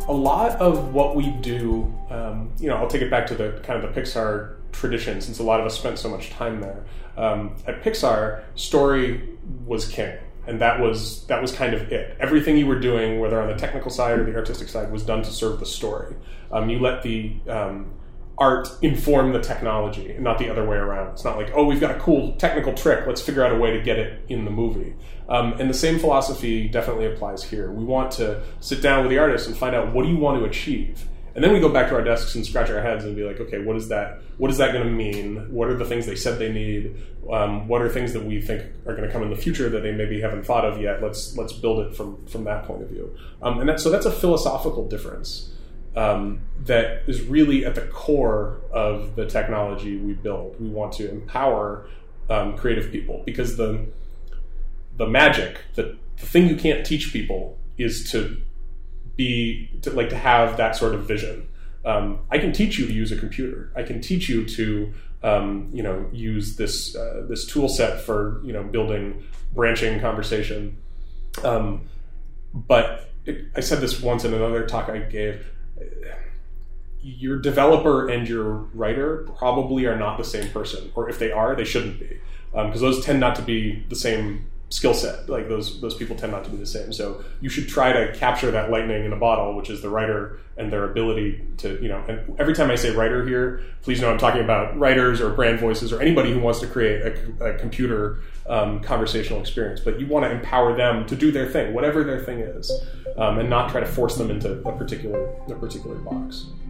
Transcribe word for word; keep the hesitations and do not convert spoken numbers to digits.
a lot of what we do, um, you know, I'll take it back to the kind of the Pixar tradition, since a lot of us spent so much time there. Um, at Pixar, story was king, and that was that was kind of it. Everything you were doing, whether on the technical side or the artistic side, was done to serve the story. Um, you let the um, art inform the technology, and not the other way around. It's not like, oh, we've got a cool technical trick, let's figure out a way to get it in the movie. Um, and the same philosophy definitely applies here. We want to sit down with the artist and find out, what do you want to achieve? And then we go back to our desks and scratch our heads and be like, okay, what is that? What is that going to mean? What are the things they said they need? Um, what are things that we think are going to come in the future that they maybe haven't thought of yet? Let's let's build it from from that point of view. Um, and that, so that's a philosophical difference um, that is really at the core of the technology we build. We want to empower um, creative people, because the the magic, the, the thing you can't teach people, is to be to, like to have that sort of vision. Um, I can teach you to use a computer. I can teach you to um, you know use this uh, this tool set for you know building branching conversation. Um, but it, I said this once in another talk I gave. Your developer and your writer probably are not the same person, or if they are, they shouldn't be, because um, those tend not to be the same skill set. Like those those people tend not to be the same. So you should try to capture that lightning in a bottle, which is the writer and their ability to, you know, and every time I say writer here, please know I'm talking about writers or brand voices or anybody who wants to create a, a computer um, conversational experience. But you want to empower them to do their thing, whatever their thing is, um, and not try to force them into a particular a particular box.